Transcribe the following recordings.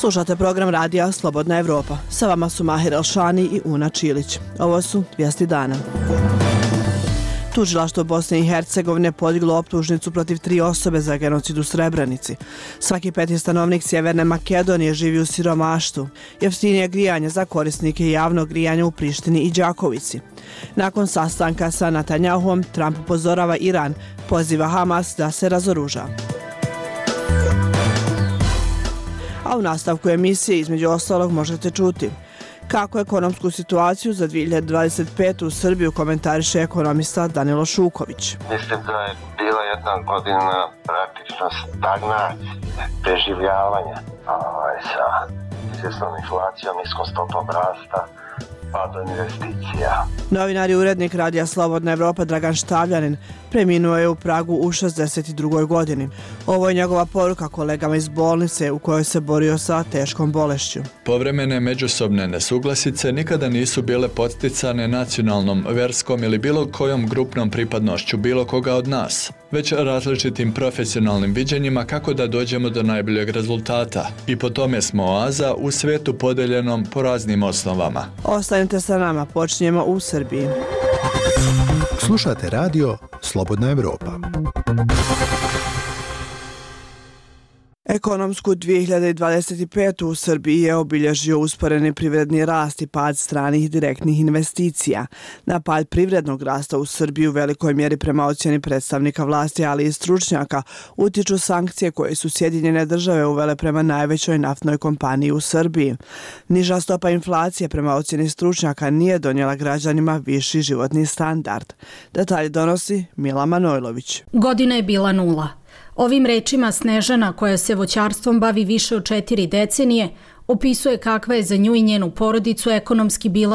Slušate program radija Slobodna Evropa. Sa vama su Mahir Elšani i Una Čilić. Ovo su vijesti dana. Tužilaštvo Bosne i Hercegovine podiglo optužnicu protiv 3 osobe za genocid u Srebrenici. Svaki 5. stanovnik Sjeverne Makedonije živi u siromaštvu. Jeftinije grijanje za korisnike javnog grijanja u Prištini i Đakovici. Nakon sastanka sa Netanjahom, Trump upozorava Iran, poziva Hamas da se razoruža. A u nastavku emisije između ostalog možete čuti kako ekonomsku situaciju za 2025. u Srbiju komentariše ekonomista Danilo Šuković. Mislim da je bila jedna godina praktično stagnacije, preživljavanja sa izvjesnom inflacijom, niskom stopom rasta, padom investicija. Novinar i urednik radija Slobodna Evropa Dragan Štavljanin preminuo je u Pragu u 62. godini. Ovo je njegova poruka kolegama iz bolnice u kojoj se borio sa teškom bolešću. Povremene međusobne nesuglasice nikada nisu bile podsticane nacionalnom, verskom ili bilo kojom grupnom pripadnošću bilo koga od nas, već različitim profesionalnim viđenjima kako da dođemo do najboljeg rezultata. I po tome smo oaza u svetu podeljenom po raznim osnovama. Ostanite sa nama, počinjemo u Srbiji. Slušate radio Slobodna Evropa. Ekonomsku 2025. u Srbiji je obilježio usporeni privredni rast i pad stranih direktnih investicija. Na pad privrednog rasta u Srbiji u velikoj mjeri prema ocjeni predstavnika vlasti, ali i stručnjaka, utiču sankcije koje su Sjedinjene države uvele prema najvećoj naftnoj kompaniji u Srbiji. Niža stopa inflacije prema ocjeni stručnjaka nije donijela građanima viši životni standard. Detalje donosi Mila Manojlović. Godina je bila 0. Ovim rečima Snežana, koja se voćarstvom bavi više od 4 decenije, opisuje kakva je za nju i njenu porodicu ekonomski bila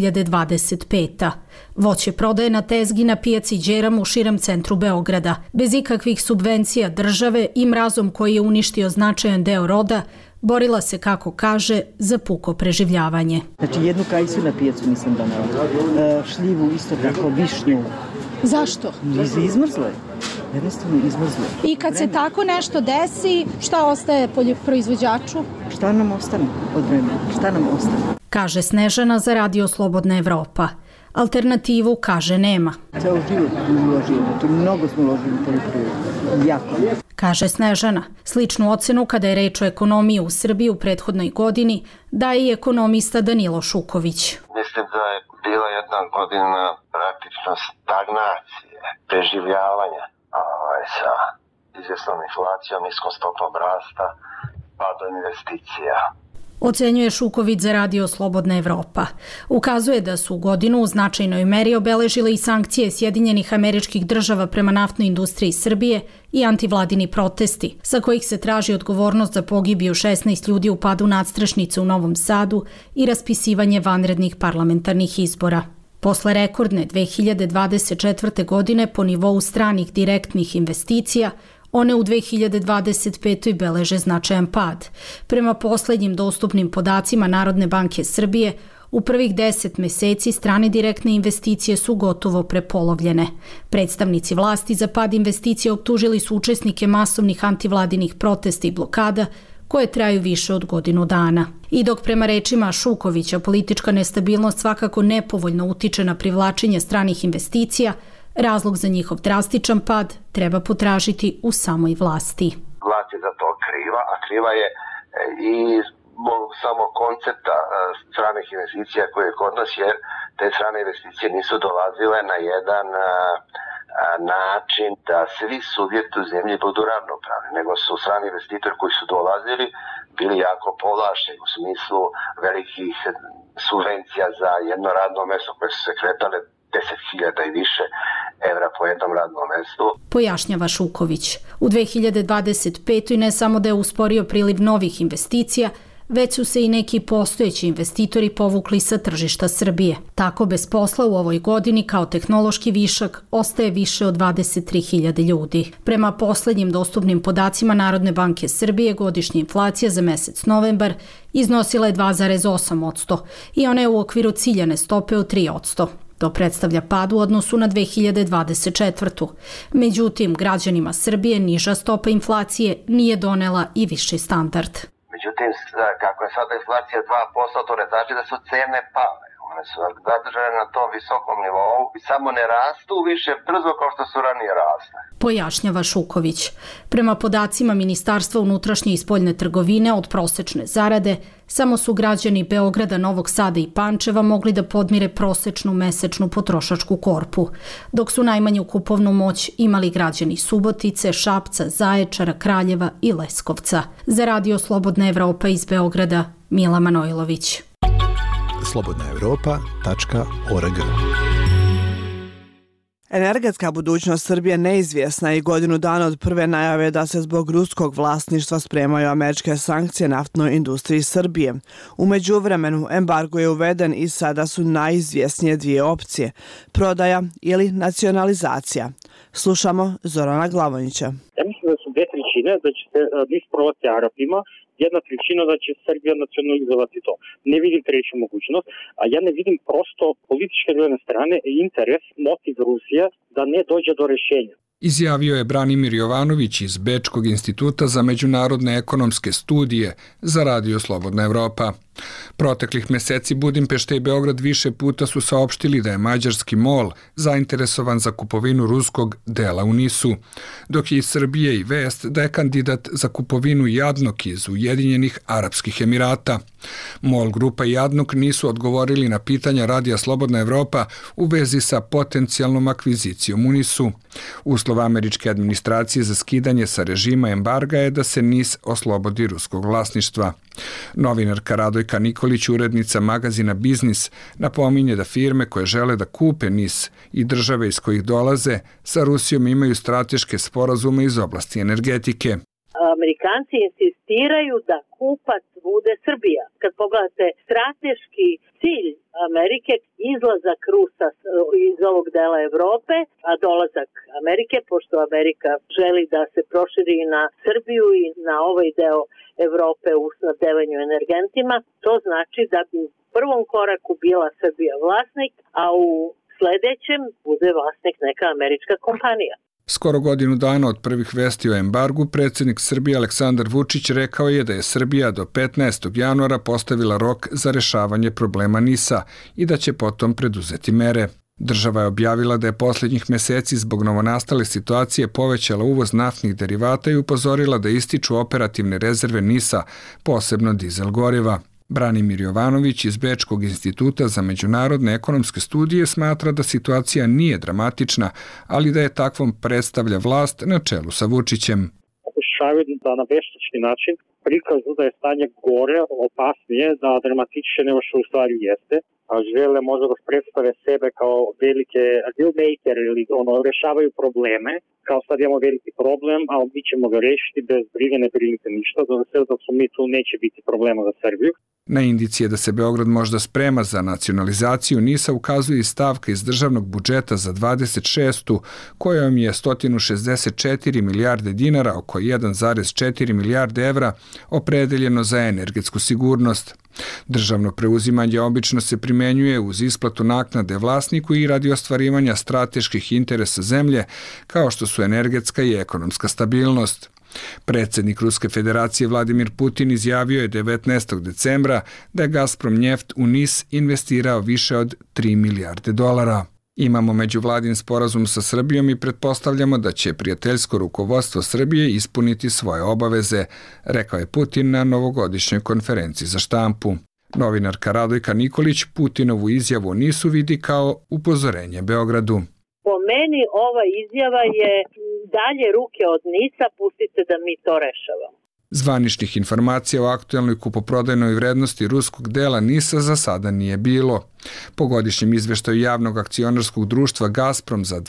2025. Voće prodaje na tezgi na pijaci Đeram u širem centru Beograda, bez ikakvih subvencija države i mrazom koji je uništio značajan deo roda, borila se, kako kaže, za puko preživljavanje. Znači jednu kajsu na pijacu nisam donela, šljivu isto tako, višnju. Zašto? Izmrzlo je. Jednostavno izmrzlo. I kad se tako nešto desi, šta ostaje proizvođaču? Šta nam ostane od vremena? Šta nam ostane? Kaže Snežana za radio Slobodna Evropa. Alternativu, kaže, nema. Ceo život uložimo, to mnogo smo uložili u poljoprivredu. Jako. Kaže Snežana. Sličnu ocenu kada je reč o ekonomiji u Srbiji u prethodnoj godini daje i ekonomista Danilo Šuković. Mislim da je bila jedna godina praktično stagnacije, preživljavanja sa izvjesnom inflacijom, niskom stopom rasta, padom investicija. Ocenjuje Šuković za radio Slobodna Evropa. Ukazuje da su godinu u značajnoj meri obeležile i sankcije Sjedinjenih Američkih Država prema naftnoj industriji Srbije i antivladini protesti, sa kojih se traži odgovornost za pogibiju 16 ljudi u padu nadstrešnice u Novom Sadu i raspisivanje vanrednih parlamentarnih izbora. Posle rekordne 2024. godine po nivou stranih direktnih investicija, one u 2025. beleže značajan pad. Prema poslednjim dostupnim podacima Narodne banke Srbije, u prvih 10 meseci strane direktne investicije su gotovo prepolovljene. Predstavnici vlasti za pad investicija optužili su učesnike masovnih antivladinih protesta i blokada, koje traju više od godinu dana. I dok prema rečima Šukovića politička nestabilnost svakako nepovoljno utiče na privlačenje stranih investicija, razlog za njihov drastičan pad treba potražiti u samoj vlasti. Vlast je za to kriva, a kriva je i samo koncepta stranih investicija koje je kod nas, jer te strane investicije nisu dolazile na jedan način da svi subjekti u zemlji budu ravnopravni, nego su strani investitori koji su dolazili bili jako povlašćeni u smislu velikih subvencija za jedno radno mjesto koje su se kretale 10.000 i više evra po jednom radnom mjestu. Pojašnjava Šuković. U 2025. ne samo da je usporio priliv novih investicija, već su se i neki postojeći investitori povukli sa tržišta Srbije. Tako bez posla u ovoj godini kao tehnološki višak ostaje više od 23.000 ljudi. Prema poslednjim dostupnim podacima Narodne banke Srbije, godišnja inflacija za mesec novembar iznosila je 2,8% i ona je u okviru ciljane stope od 3%. To predstavlja pad u odnosu na 2024. Međutim, građanima Srbije niža stopa inflacije nije donela i viši standard. Međutim, kako je sada inflacija 2%, to ne znači da su cene pale. One su zadržane na tom visokom nivou i samo ne rastu više brzo kao što su ranije rasle. Pojašnjava Šuković. Prema podacima Ministarstva unutrašnje i spoljne trgovine od prosečne zarade, samo su građani Beograda, Novog Sada i Pančeva mogli da podmire prosečnu mesečnu potrošačku korpu, dok su najmanju kupovnu moć imali građani Subotice, Šapca, Zaječara, Kraljeva i Leskovca. Za Radio Slobodna Evropa iz Beograda, Mila Manojlović. slobodnaevropa.org. Energetska budućnost Srbije neizvjesna i godinu dana od prve najave da se zbog ruskog vlasništva spremaju američke sankcije naftnoj industriji Srbije. U međuvremenu embargo je uveden i sada su najizvjesnije dvije opcije: prodaja ili nacionalizacija. Slušamo Zorana Glavonjića. Ja mislim da su 2/3 da će se NIS prodati Arapima, 1/3 da će Srbija nacionalizovati to. Ne vidim treću mogućnost, a ja ne vidim prosto političke gledane strane interes, motiv Rusije da ne dođe do rešenja. Izjavio je Branimir Jovanović iz Bečkog instituta za međunarodne ekonomske studije za Radio Slobodna Evropa. Proteklih meseci Budimpešta i Beograd više puta su saopštili da je mađarski MOL zainteresovan za kupovinu ruskog dela u NIS-u, dok je iz Srbije i vest da je kandidat za kupovinu Jadnok iz Ujedinjenih Arapskih Emirata. MOL grupa i Jadnok nisu odgovorili na pitanja Radija Slobodna Evropa u vezi sa potencijalnom akvizicijom u NIS-u. Uslov američke administracije za skidanje sa režima embarga je da se NIS oslobodi ruskog vlasništva. Novinarka Radojka Nikolić, urednica magazina Biznis, napominje da firme koje žele da kupe NIS i države iz kojih dolaze sa Rusijom imaju strateške sporazume iz oblasti energetike. Amerikanci insistiraju da kupac bude Srbija. Kad pogledate strateški cilj Amerike, izlazak Rusa iz ovog dela Evrope, a dolazak Amerike, pošto Amerika želi da se proširi na Srbiju i na ovaj deo Evrope u snabdevanju energentima, to znači da bi u prvom koraku bila Srbija vlasnik, a u sledećem bude vlasnik neka američka kompanija. Skoro godinu dana od prvih vesti o embargu, predsjednik Srbije Aleksandar Vučić rekao je da je Srbija do 15. januara postavila rok za rešavanje problema NIS-a i da će potom preduzeti mere. Država je objavila da je posljednjih meseci zbog novonastale situacije povećala uvoz naftnih derivata i upozorila da ističu operativne rezerve NIS-a, posebno dizel goriva. Branimir Jovanović iz Bečkog instituta za međunarodne ekonomske studije smatra da situacija nije dramatična, ali da je takvom predstavlja vlast na čelu sa Vučićem. Pokušavaju da na veštački način prikažu da je stanje gore, opasnije, da dramatičnije nego što u stvari jeste. Žele možda da predstave sebe kao velike deal maker ili rešavaju probleme. Kao sad imamo veliki problem, a mi ćemo ga rešiti bez brige, ne brinite ništa. Dok su mi tu neće biti problema za Srbiju. Na indicije da se Beograd možda sprema za nacionalizaciju NIS-a ukazuje i stavka iz državnog budžeta za 26. kojom je 164 milijarde dinara, oko 1,4 milijarde evra, opredeljeno za energetsku sigurnost. Državno preuzimanje obično se primenjuje uz isplatu naknade vlasniku i radi ostvarivanja strateških interesa zemlje, kao što su energetska i ekonomska stabilnost. Predsjednik Ruske federacije Vladimir Putin izjavio je 19. decembra da je Gazprom Njeft u NIS investirao više od 3 milijarde dolara. Imamo međuvladin sporazum sa Srbijom i pretpostavljamo da će prijateljsko rukovodstvo Srbije ispuniti svoje obaveze, rekao je Putin na novogodišnjoj konferenciji za štampu. Novinarka Radojka Nikolić Putinovu izjavu o NIS-u vidi kao upozorenje Beogradu. Po meni ova izjava je dalje ruke od NIS-a, pustite da mi to rešavamo. Zvaničnih informacija o aktuelnoj kupoprodajnoj vrednosti ruskog dela NIS-a za sada nije bilo. Po godišnjem izveštaju javnog akcionarskog društva Gazprom za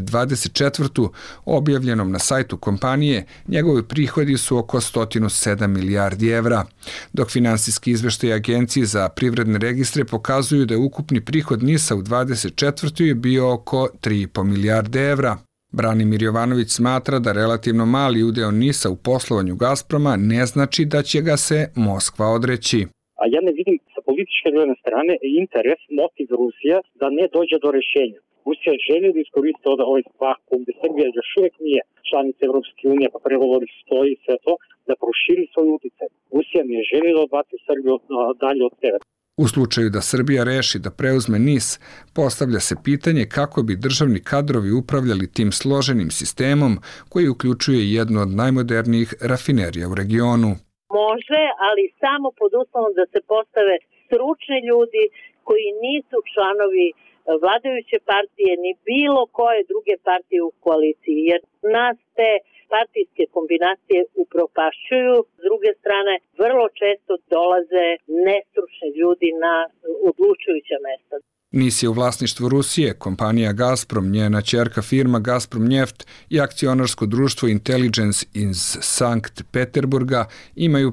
2024. objavljenom na sajtu kompanije, njegovi prihodi su oko 107 milijardi evra, dok finansijski izveštaj Agencije za privredne registre pokazuju da je ukupni prihod NIS-a u 2024. je bio oko 3,5 milijarde evra. Branimir Jovanović smatra da relativno mali udeo NIS-a u poslovanju Gazproma ne znači da će ga se Moskva odreći. A ja ne vidim sa političke gledane strane interes, motiv Rusije da ne dođe do rešenja. Rusija želi da iskoristi ovaj vakuum gde Srbija još uvijek nije članica Evropske unije, pa pregovori stoji sve to, da proširi svoj uticaj. Rusija ne želi da odbaci Srbiju dalje od sebe. U slučaju da Srbija reši da preuzme NIS, postavlja se pitanje kako bi državni kadrovi upravljali tim složenim sistemom koji uključuje jednu od najmodernijih rafinerija u regionu. Može, ali samo pod uslovom da se postave stručni ljudi koji nisu članovi vladajuće partije ni bilo koje druge partije u koaliciji, jer nas te partijske kombinacije upropašćuju. S druge strane, vrlo često dolaze nestručni ljudi na odlučujuća mesta. NIS je u vlasništvu Rusije, kompanija Gazprom, njena ćerka firma Gazprom Njeft i akcionarsko društvo Intelligence iz Sankt Peterburga imaju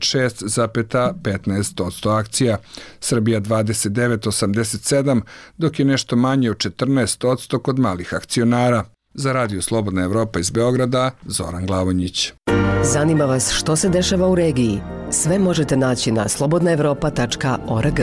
56,15% akcija, Srbija 29,87%, dok je nešto manje od 14% kod malih akcionara. Za Radio Slobodna Evropa iz Beograda, Zoran Glavonjić. Zanima vas što se dešava u regiji? Sve možete naći na slobodnaevropa.org.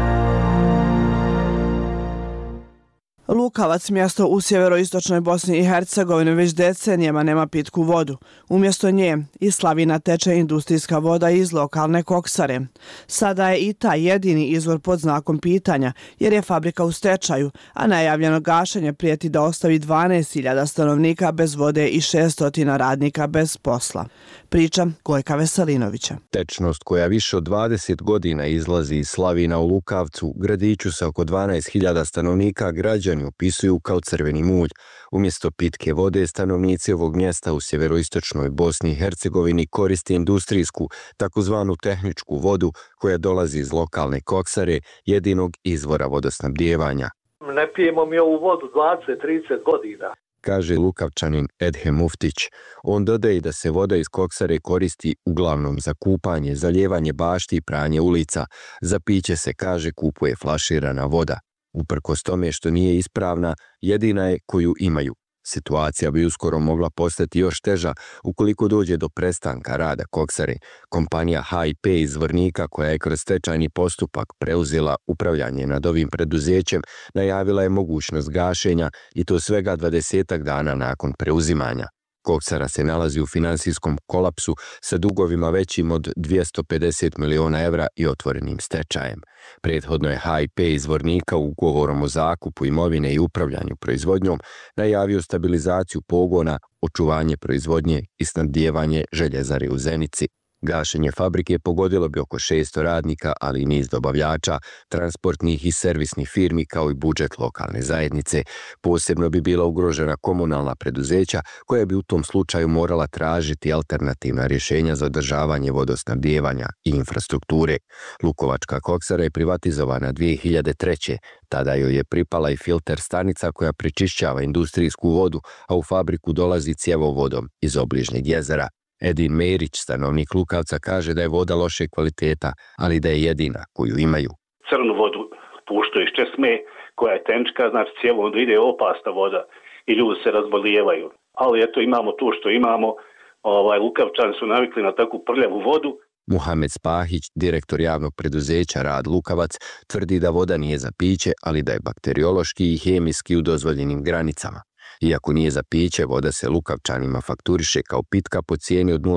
Lukavac, mjesto u sjeveroistočnoj Bosni i Hercegovini, već decenijama nema pitku vodu. Umjesto nje iz slavina teče industrijska voda iz lokalne koksare. Sada je i taj jedini izvor pod znakom pitanja, jer je fabrika u stečaju, a najavljeno gašenje prijeti da ostavi 12.000 stanovnika bez vode i 600 radnika bez posla. Priča Gojka Veselinovića. Tečnost koja više od 20 godina izlazi iz slavina u Lukavcu, gradiću sa oko 12.000 stanovnika, građani opisuju kao crveni mulj. Umjesto pitke vode, stanovnici ovog mjesta u sjeveroistočnoj Bosni i Hercegovini koriste industrijsku, takozvanu tehničku vodu koja dolazi iz lokalne koksare, jedinog izvora vodosnabdijevanja. Ne pijemo mi ovu vodu 20-30 godina, kaže Lukavčanin Edhem Muftić. On dodaje da se voda iz koksare koristi uglavnom za kupanje, zalijevanje bašti i pranje ulica. Za piće se, kaže, kupuje flaširana voda. Uprkos tome što nije ispravna, jedina je koju imaju. Situacija bi uskoro mogla postati još teža ukoliko dođe do prestanka rada koksare. Kompanija HIP iz Zvornika, koja je kroz stečajni postupak preuzela upravljanje nad ovim preduzećem, najavila je mogućnost gašenja i to svega 20 dana nakon preuzimanja. Koksara se nalazi u finansijskom kolapsu sa dugovima većim od 250 miliona evra i otvorenim stečajem. Prethodno je HIP iz Zvornika ugovorom o zakupu imovine i upravljanju proizvodnjom najavio stabilizaciju pogona, očuvanje proizvodnje i snabdijevanje željezare u Zenici. Gašenje fabrike pogodilo bi oko 600 radnika, ali i niz dobavljača, transportnih i servisnih firmi kao i budžet lokalne zajednice. Posebno bi bila ugrožena komunalna preduzeća koja bi u tom slučaju morala tražiti alternativna rješenja za održavanje vodosnabdijevanja i infrastrukture. Lukovačka koksara je privatizovana 2003. Tada joj je pripala i filter stanica koja prečišćava industrijsku vodu, a u fabriku dolazi cjevovodom iz obližnjeg jezera. Edin Merić, stanovnik Lukavca, kaže da je voda loše kvaliteta, ali da je jedina koju imaju. Crnu vodu puštaju iz česme, koja je tenčka, znači cijelo onda ide opasna voda i ljudi se razbolijevaju. Ali eto, imamo to što imamo, Lukavčani su navikli na takvu prljavu vodu. Muhamed Spahić, direktor javnog preduzeća Rad Lukavac, tvrdi da voda nije za piće, ali da je bakteriološki i hemijski u dozvoljenim granicama. Iako nije za piće, voda se Lukavčanima fakturiše kao pitka po cijeni od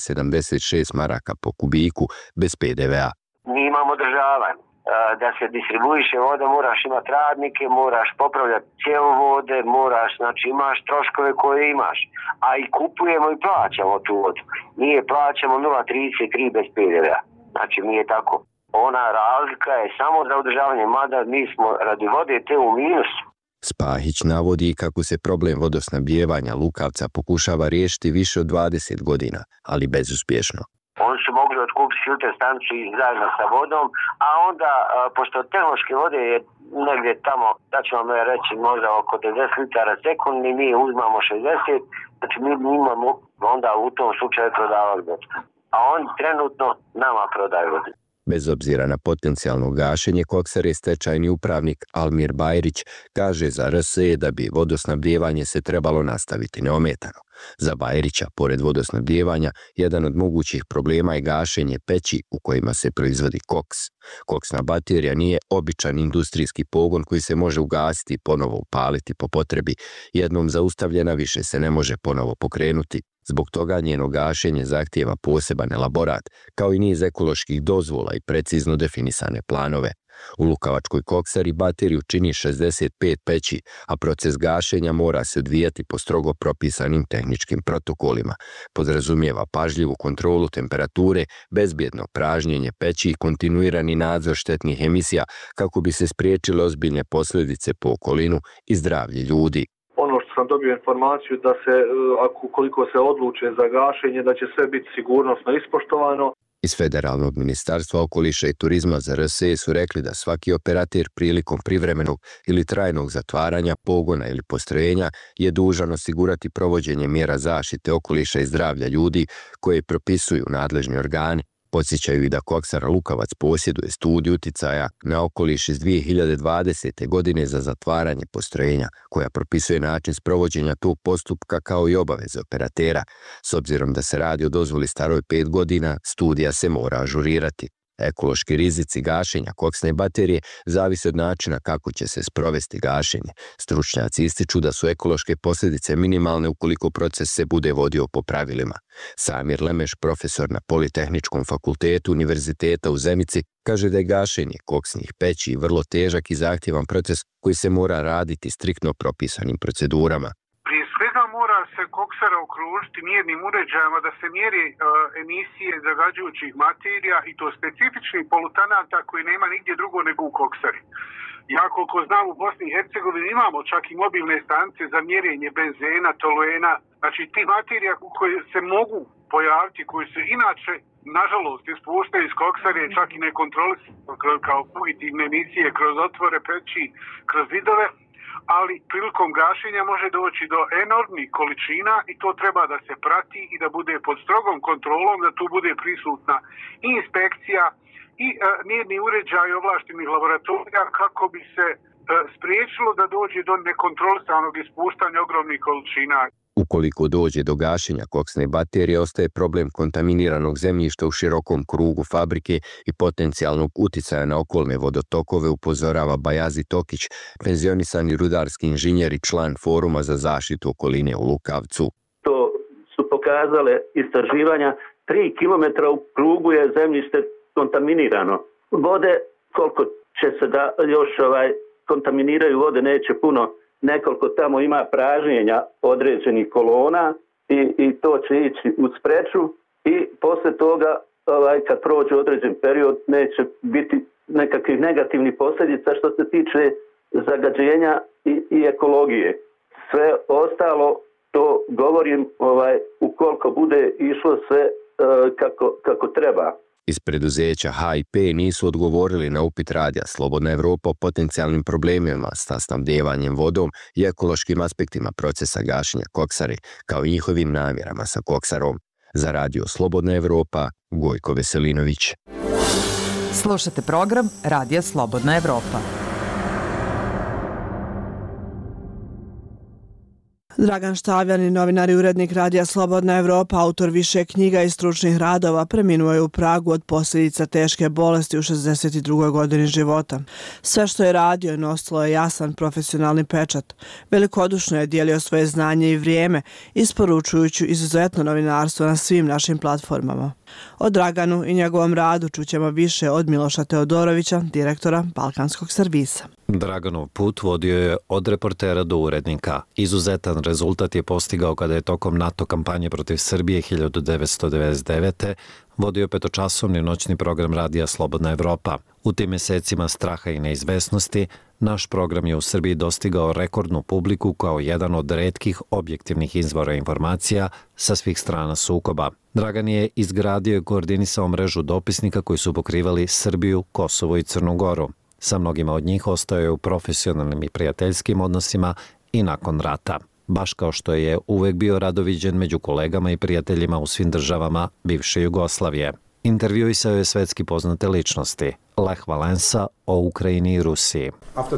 0,76 maraka po kubiku bez PDV-a. Mi imamo održavanje. Da se distribuiše voda, moraš imati radnike, moraš popravljati cjevovode, moraš, znači imaš troškove koje imaš. A i kupujemo i plaćamo tu vodu. Nije plaćamo 0,33 bez PDV-a. Znači nije tako. Ona razlika je samo za održavanje, mada mi smo radi vode te u minusu. Spahić navodi kako se problem vodosnabdijevanja Lukavca pokušava riješiti više od 20 godina, ali bezuspješno. Oni su mogli otkupiti filter stanicu zajedno sa vodom, a onda, pošto tehnološke vode je negdje tamo, da ću vam reći, možda oko 90 litara sekundi, mi uzmamo 60, znači mi imamo onda u tom slučaju prodavali vodu. A oni trenutno nama prodaju vodu. Bez obzira na potencijalno gašenje koksare, stečajni upravnik Almir Bajrić kaže za RSE da bi vodosnabdijevanje se trebalo nastaviti neometano. Za Bajrića, pored vodosnabdijevanja, jedan od mogućih problema je gašenje peći u kojima se proizvodi koks. Koksna baterija nije običan industrijski pogon koji se može ugasiti i ponovo upaliti po potrebi. Jednom zaustavljena više se ne može ponovo pokrenuti. Zbog toga njeno gašenje zahtijeva poseban elaborat, kao i niz ekoloških dozvola i precizno definisane planove. U Lukavačkoj koksari bateriju čini 65 peći, a proces gašenja mora se odvijati po strogo propisanim tehničkim protokolima. Podrazumijeva pažljivu kontrolu temperature, bezbjedno pražnjenje peći i kontinuirani nadzor štetnih emisija kako bi se spriječile ozbiljne posljedice po okolinu i zdravlje ljudi. Ono što sam dobio informaciju da se, ukoliko se odluče za gašenje, da će sve biti sigurnosno ispoštovano. Iz Federalnog ministarstva okoliša i turizma za RSE su rekli da svaki operater prilikom privremenog ili trajnog zatvaranja pogona ili postrojenja je dužan osigurati provođenje mjera zaštite okoliša i zdravlja ljudi koje propisuju nadležni organi. Podsjećaju i da koksara Lukavac posjeduje studiju uticaja na okoliš iz 2020. godine za zatvaranje postrojenja, koja propisuje način sprovođenja tog postupka kao i obaveze operatera. S obzirom da se radi o dozvoli staroj 5 godina, studija se mora ažurirati. Ekološki rizici gašenja koksne baterije zavise od načina kako će se sprovesti gašenje. Stručnjaci ističu da su ekološke posljedice minimalne ukoliko proces se bude vodio po pravilima. Samir Lemeš, profesor na Politehničkom fakultetu Univerziteta u Zenici, kaže da je gašenje koksnih peći vrlo težak i zahtjevan proces koji se mora raditi striktno propisanim procedurama. Svega mora se koksara okružiti mjernim uređajima da se mjeri emisije zagađujućih materija i to specifičnih polutanata koji nema nigdje drugo nego u koksari. Ja koliko znam u Bosni i Hercegovini imamo čak i mobilne stanice za mjerenje benzena, toluena, znači ti materija koje se mogu pojaviti, koji se inače nažalost ispuštaju iz koksare čak i nekontrolisano kao fugitivne emisije kroz otvore peći, kroz zidove. Ali prilikom gašenja može doći do enormnih količina i to treba da se prati i da bude pod strogom kontrolom, da tu bude prisutna i inspekcija i mjerni uređaj ovlaštenih laboratorija kako bi se spriječilo da dođe do nekontrolisanog ispuštanja ogromnih količina. Ukoliko dođe do gašenja koksne baterije, ostaje problem kontaminiranog zemljišta u širokom krugu fabrike i potencijalnog uticaja na okolne vodotokove, upozorava Bajazi Tokić, penzionisani rudarski inženjer i član Foruma za zaštitu okoline u Lukavcu. To su pokazale istraživanja, 3 km u krugu je zemljište kontaminirano. Vode, koliko će se da još kontaminiraju vode, neće puno. Nekoliko tamo ima pražnjenja određenih kolona i to će ići u spreču i poslije toga kad prođe određen period neće biti nekakvih negativnih posljedica što se tiče zagađenja i ekologije. Sve ostalo to govorim ukoliko bude išlo sve kako treba. Iz preduzeća HIP nisu odgovorili na upit radija Slobodna Evropa o potencijalnim problemima sa snabdevanjem vodom i ekološkim aspektima procesa gašenja koksare, kao i njihovim namjerama sa koksarom. Za radio Slobodna Evropa, Gojko Veselinović. Slušate program Radija Slobodna Evropa. Dragan Štavljan, novinar i urednik Radija Slobodna Evropa, autor više knjiga i stručnih radova, preminuo je u Pragu od posljedica teške bolesti u 62. godini života. Sve što je radio nosilo je jasan profesionalni pečat. Velikodušno je dijelio svoje znanje i vrijeme, isporučujući izuzetno novinarstvo na svim našim platformama. O Draganu i njegovom radu čućemo više od Miloša Teodorovića, direktora Balkanskog servisa. Draganov put vodio je od reportera do urednika. Izuzetan rezultat je postigao kada je tokom NATO kampanje protiv Srbije 1999. vodio 5-časovni noćni program Radija Slobodna Evropa. U tim mjesecima straha i neizvesnosti, naš program je u Srbiji dostigao rekordnu publiku kao jedan od retkih objektivnih izvora informacija sa svih strana sukoba. Dragan je izgradio i koordinisao mrežu dopisnika koji su pokrivali Srbiju, Kosovo i Crnu Goru. Sa mnogima od njih ostao je u profesionalnim i prijateljskim odnosima i nakon rata. Baš kao što je uvek bio radoviđen među kolegama i prijateljima u svim državama bivše Jugoslavije. Intervjuisao je svetski poznate ličnosti, Lech Valensa o Ukrajini i Rusiji.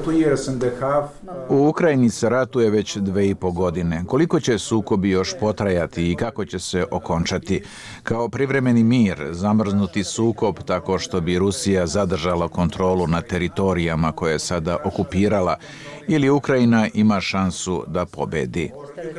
U Ukrajini se ratuje već 2,5 godine. Koliko će sukobi još potrajati i kako će se okončati? Kao privremeni mir, zamrznuti sukob tako što bi Rusija zadržala kontrolu na teritorijama koje je sada okupirala, ili Ukrajina ima šansu da pobedi?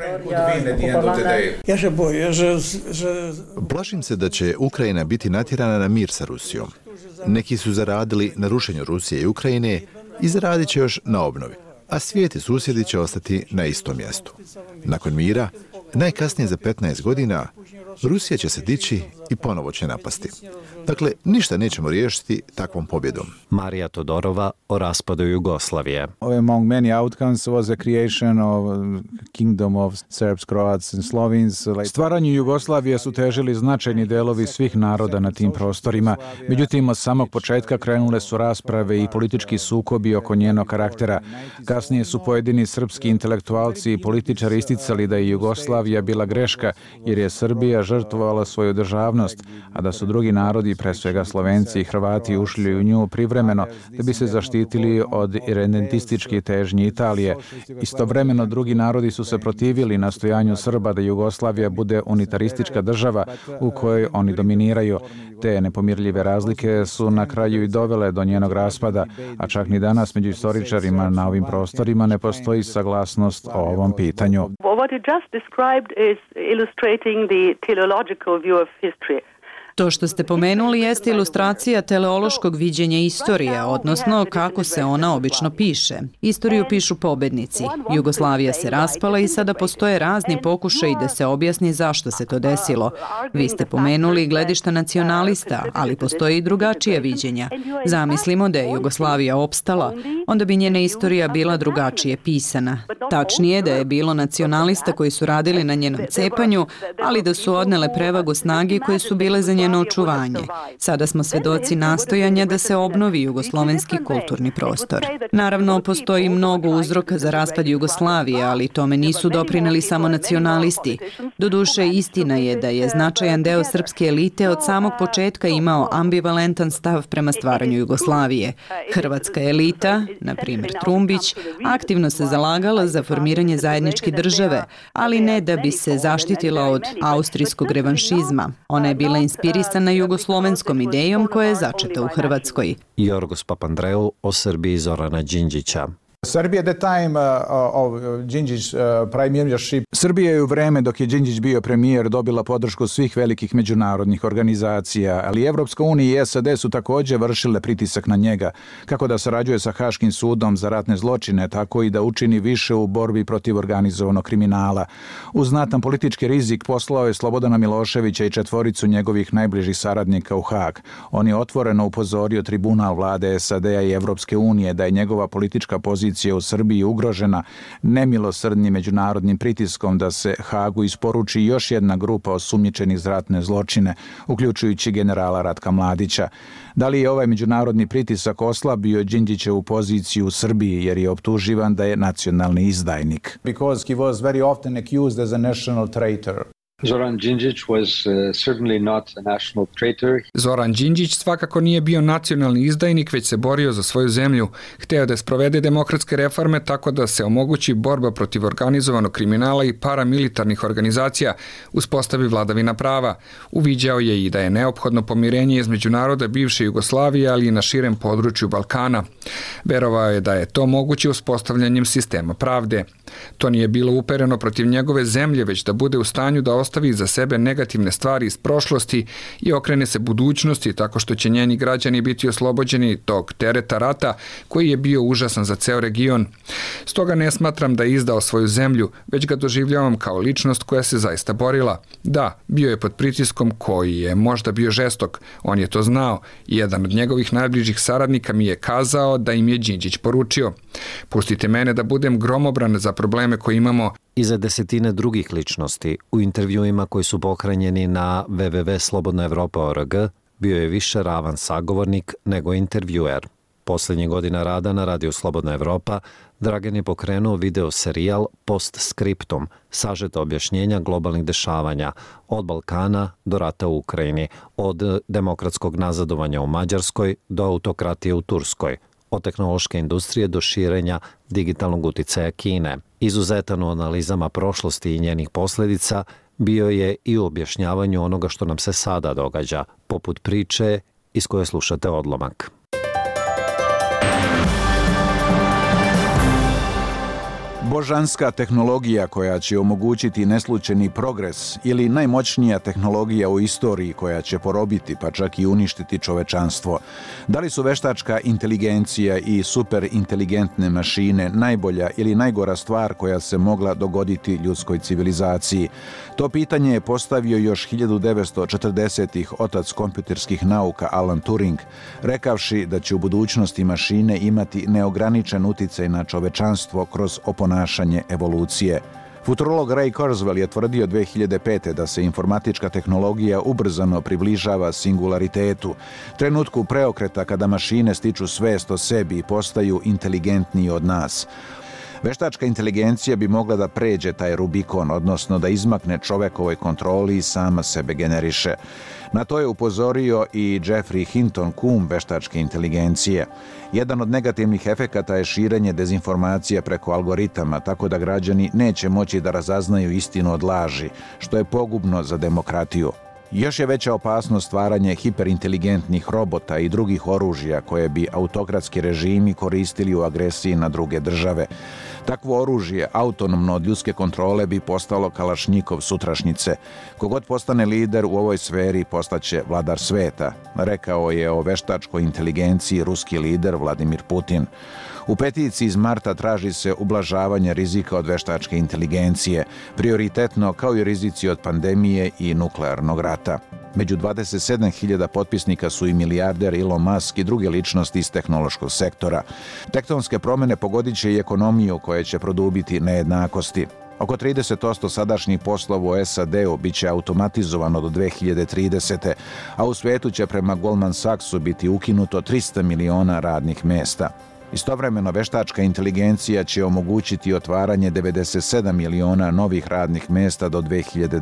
Plašim se da će Ukrajina biti natjerana na mir sa Rusijom. Neki su zaradili na rušenju Rusije i Ukrajine i zaradit će još na obnovi, a svijet i susjedi će ostati na istom mjestu. Nakon mira, najkasnije za 15 godina, Rusija će se dići i ponovo će napasti. Dakle, ništa nećemo riješiti takvom pobjedom. Marija Todorova o raspadu Jugoslavije. Among many outcomes was the creation of Kingdom of Serbs, Croats and Slovenes. Stvaranju Jugoslavije su težili značajni delovi svih naroda na tim prostorima. Međutim, od samog početka krenule su rasprave i politički sukobi oko njenog karaktera. Kasnije su pojedini srpski intelektualci i političari isticali da je Jugoslavija bila greška, jer je Srbija žrtvovala svoju državnost, a da su drugi narodi, pre svega Slovenci i Hrvati, ušli u nju privremeno da bi se zaštitili od irredentističkih težnji Italije. Istovremeno drugi narodi su se protivili nastojanju Srba da Jugoslavija bude unitaristička država u kojoj oni dominiraju. Te nepomirljive razlike su na kraju i dovele do njenog raspada, a čak ni danas među istoričarima na ovim prostorima ne postoji saglasnost o ovom pitanju. What you just described is illustrating the teleological view of history. To što ste pomenuli jeste ilustracija teleološkog viđenja istorije, odnosno kako se ona obično piše. Istoriju pišu pobednici. Jugoslavija se raspala i sada postoje razni pokušaji da se objasni zašto se to desilo. Vi ste pomenuli gledišta nacionalista, ali postoje i drugačija viđenja. Zamislimo da je Jugoslavija opstala, onda bi njena istorija bila drugačije pisana. Tačnije da je bilo nacionalista koji su radili na njenom cepanju, ali da su odnele prevagu snage koje su bile za njeno očuvanje. Sada smo svedoci nastojanja da se obnovi jugoslovenski kulturni prostor. Naravno, postoji mnogo uzroka za raspad Jugoslavije, ali tome nisu doprineli samo nacionalisti. Doduše, istina je da je značajan deo srpske elite od samog početka imao ambivalentan stav prema stvaranju Jugoslavije. Hrvatska elita, na primjer Trumbić, aktivno se zalagala za formiranje zajedničke države, ali ne da bi se zaštitila od austrijskog revanšizma. Ona je bila inspirisana jugoslovenskom idejom koja je začeta u Hrvatskoj. Jorgos Papandreou o Srbiji Zorana Đinđića. Srbija je u vreme dok je Đinđić bio premijer dobila podršku svih velikih međunarodnih organizacija, ali Evropska unija i SAD su također vršile pritisak na njega, kako da sarađuje sa Haškim sudom za ratne zločine, tako i da učini više u borbi protiv organizovanog kriminala. Uz znatan politički rizik poslao je Slobodana Miloševića i 4 njegovih najbližih saradnika u Hag. On je otvoreno upozorio tribunal vlade SAD-a i Evropske unije da je njegova politička pozicija u Srbiji ugrožena nemilosrdnim međunarodnim pritiskom da se Hagu isporuči još jedna grupa osumnjičenih za ratne zločine, uključujući generala Ratka Mladića. Da li je ovaj međunarodni pritisak oslabio Đinđićevu poziciju u Srbiji jer je optuživan da je nacionalni izdajnik? Because he was very often accused as a national traitor. Zoran Đinđić was certainly not a national traitor. Zoran Đinđić svakako nije bio nacionalni izdajnik, već se borio za svoju zemlju. Hteo da sprovede demokratske reforme tako da se omogući borba protiv organizovanog kriminala i paramilitarnih organizacija, uspostavi vladavina prava. Uviđao je i da je neophodno pomirenje između naroda bivše Jugoslavije, ali i na širem području Balkana. Verovao je da je to moguće uspostavljanjem sistema pravde. To nije bilo upereno protiv njegove zemlje, već da bude u stanju da ostavi za sebe negativne stvari iz prošlosti i okrene se budućnosti tako što će njeni građani biti oslobođeni tog tereta rata koji je bio užasan za ceo region. Stoga ne smatram da je izdao svoju zemlju, već ga doživljavam kao ličnost koja se zaista borila. Da, bio je pod pritiskom koji je možda bio žestok, on je to znao i jedan od njegovih najbližih saradnika mi je kazao da im je Đinđić poručio: pustite mene da budem gromobran za probleme koje imamo. Iza desetine drugih ličnosti u intervjuima koji su pohranjeni na www.slobodnaevropa.org bio je više ravan sagovornik nego intervjuer. Posljednjih godina rada na radiju Slobodna Evropa, Dragan je pokrenuo video serijal Postscriptum, sažeta objašnjenja globalnih dešavanja, od Balkana do rata u Ukrajini, od demokratskog nazadovanja u Mađarskoj do autokratije u Turskoj, od tehnološke industrije do širenja digitalnog uticaja Kine. Izuzetan u analizama prošlosti i njenih posljedica bio je i u objašnjavanju onoga što nam se sada događa, poput priče iz koje slušate odlomak. Božanska tehnologija koja će omogućiti neslučajni progres ili najmoćnija tehnologija u istoriji koja će porobiti pa čak i uništiti čovečanstvo. Da li su veštačka inteligencija i superinteligentne mašine najbolja ili najgora stvar koja se mogla dogoditi ljudskoj civilizaciji? To pitanje je postavio još 1940-ih otac kompjuterskih nauka Alan Turing, rekavši da će u budućnosti mašine imati neograničen uticaj na čovečanstvo kroz oponašanje evolucije. Futurolog Ray Kurzweil je tvrdio 2005. da se informatička tehnologija ubrzano približava singularitetu, trenutku preokreta kada mašine stiču svest o sebi i postaju inteligentniji od nas. Veštačka inteligencija bi mogla da pređe taj Rubikon, odnosno da izmakne čovekovoj kontroli i sama sebe generiše. Na to je upozorio i Jeffrey Hinton, kum veštačke inteligencije. Jedan od negativnih efekata je širenje dezinformacija preko algoritama, tako da građani neće moći da razaznaju istinu od laži, što je pogubno za demokratiju. Još je veća opasnost stvaranje hiperinteligentnih robota i drugih oružja koje bi autokratski režimi koristili u agresiji na druge države. Takvo oružje, autonomno od ljudske kontrole, bi postalo kalašnjikov sutrašnjice. Kogod postane lider u ovoj sferi postaće vladar sveta, rekao je o veštačkoj inteligenciji ruski lider Vladimir Putin. U peticiji iz marta traži se ublažavanje rizika od veštačke inteligencije, prioritetno kao i rizici od pandemije i nuklearnog rata. Među 27.000 potpisnika su i milijarder Elon Musk i druge ličnosti iz tehnološkog sektora. Tektonske promjene pogodit će i ekonomiju koja će produbiti nejednakosti. Oko 30% sadašnjih poslova u SAD-u bit će automatizovano do 2030. a u svijetu će prema Goldman Sachsu biti ukinuto 300 miliona radnih mesta. Istovremeno, veštačka inteligencija će omogućiti otvaranje 97 miliona novih radnih mesta do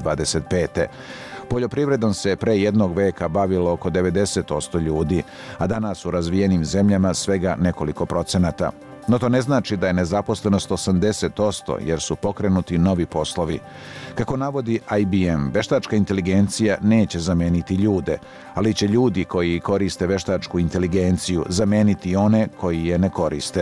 2025. Poljoprivredom se pre jednog veka bavilo oko 90% ljudi, a danas u razvijenim zemljama svega nekoliko procenata. No to ne znači da je nezaposlenost 80%, jer su pokrenuti novi poslovi. Kako navodi IBM, veštačka inteligencija neće zameniti ljude, ali će ljudi koji koriste veštačku inteligenciju zameniti one koji je ne koriste.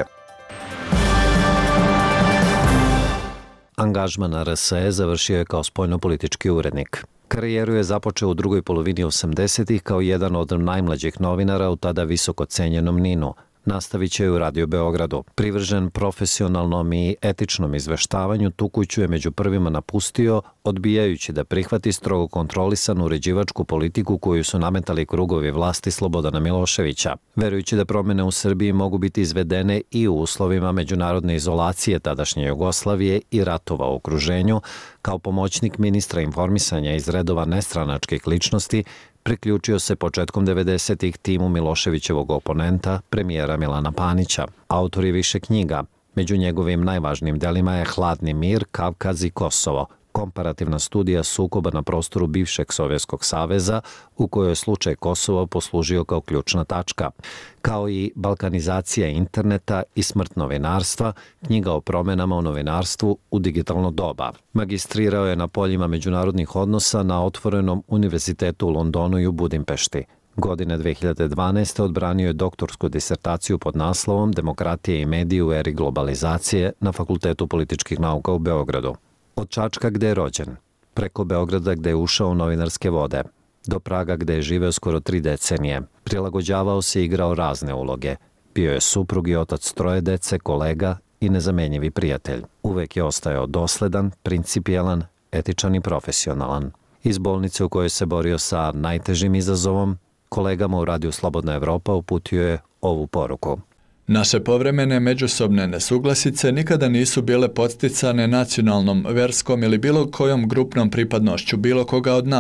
Angažman na RSE završio je kao spoljnopolitički urednik. Karijeru je započeo u drugoj polovini 80-ih kao jedan od najmlađih novinara u tada visoko cenjenom NIN-u. Nastavit će u Radio Beogradu. Privržen profesionalnom i etičnom izveštavanju, tu kuću je među prvima napustio, odbijajući da prihvati strogo kontrolisanu uređivačku politiku koju su nametali krugovi vlasti Slobodana Miloševića. Verujući da promjene u Srbiji mogu biti izvedene i u uslovima međunarodne izolacije tadašnje Jugoslavije i ratova u okruženju, kao pomoćnik ministra informisanja iz redova nestranačkih ličnosti, priključio se početkom 90-ih timu Miloševićevog oponenta, premijera Milana Panića. Autor je više knjiga. Među njegovim najvažnijim delima je Hladni mir, Kavkaz i Kosovo, komparativna studija sukoba na prostoru bivšeg Sovjetskog saveza, u kojoj je slučaj Kosova poslužio kao ključna tačka, kao i Balkanizacija interneta i smrt novinarstva, knjiga o promjenama u novinarstvu u digitalno doba. Magistrirao je na poljima međunarodnih odnosa na Otvorenom univerzitetu u Londonu i u Budimpešti. Godine 2012. odbranio je doktorsku disertaciju pod naslovom Demokratija i mediji u eri globalizacije na Fakultetu političkih nauka u Beogradu. Od Čačka gde je rođen, preko Beograda gde je ušao u novinarske vode, do Praga gde je živeo skoro 3 decenije, prilagođavao se i igrao razne uloge. Bio je suprug i otac 3 dece, kolega i nezamenjivi prijatelj. Uvek je ostajao dosledan, principijelan, etičan i profesionalan. Iz bolnice u kojoj se borio sa najtežim izazovom, kolegama u Radiju Slobodna Evropa uputio je ovu poruku. Naše povremene međusobne nesuglasice nikada nisu bile podsticane nacionalnom, verskom ili bilo kojom grupnom pripadnošću bilo koga od nas,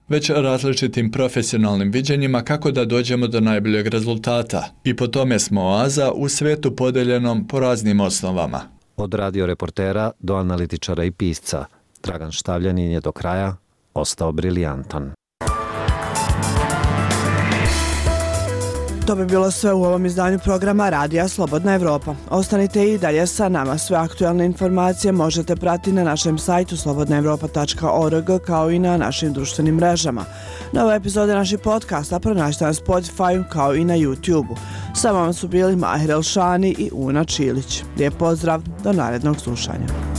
već različitim profesionalnim viđenjima kako da dođemo do najboljeg rezultata. I po tome smo oaza u svetu podeljenom po raznim osnovama. Od radio reportera do analitičara i pisca, Dragan Štavljanin je do kraja ostao briljantan. To bi bilo sve u ovom izdanju programa Radija Slobodna Evropa. Ostanite i dalje sa nama. Sve aktualne informacije možete pratiti na našem sajtu slobodnaevropa.org kao i na našim društvenim mrežama. Nove epizode naših podcasta pronađite na Spotify kao i na YouTube-u. Sa vama su bili Mahir Elšani i Una Čilić. Lijep pozdrav, do narednog slušanja.